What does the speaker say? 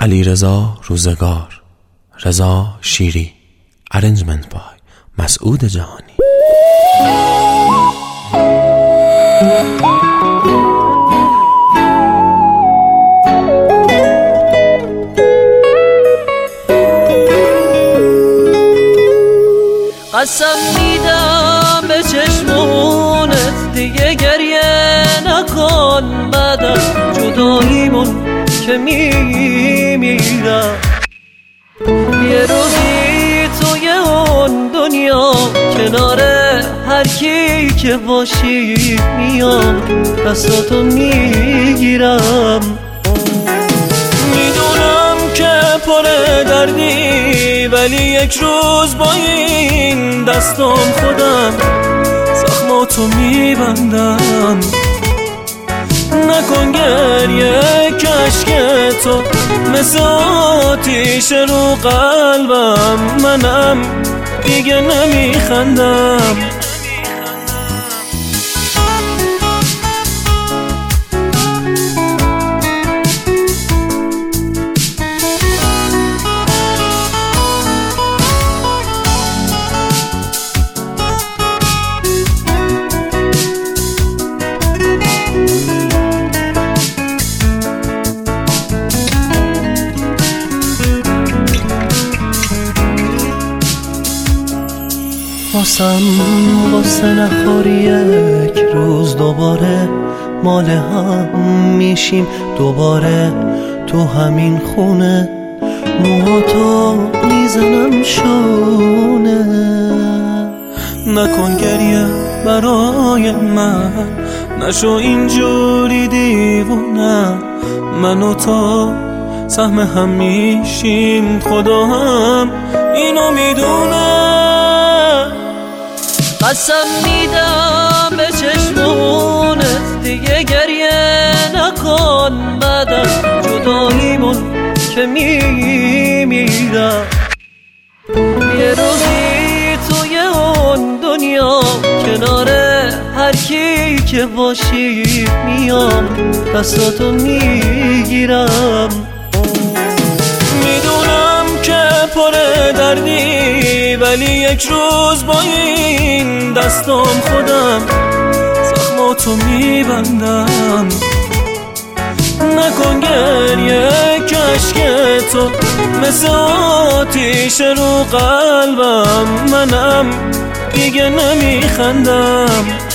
علیرضا روزگار، رضا شیری، ارنجمنت بای مسعود جهانی. قسم میدم به چشمونت دیگه گریه نکن، بعد از جداییمون که میمیرم. یه روزی توی اون دنیا کنار هر کی که باشی میام دستاتو میگیرم. میدونم که پر دردی ولی یک روز با این دستم خودم زخماتو میبندم. نکن گریه کشک تو مثل آتیش رو قلبم، منم دیگه نمیخندم. واسم غصه نخوری، یک روز دوباره مال هم میشیم، دوباره تو همین خونه موهاتو میزنم شونه. نکن گریه برای من، نشو اینجوری دیوونه. من و تو سهم هم میشیم، خدا هم اینو میدونه. قسم میدم به چشمونت دیگه گریه نکن، بعد از جداییمون که میمیرم. یه روزی توی اون دنیا کنار هر کی که باشی میام دستاتو میگیرم. میدونم که پر دردی ولی یک روز با این دستم خودم زخماتو میبندم. نکن گریه کشک تو مثل آتیش رو قلبم، منم دیگه نمیخندم.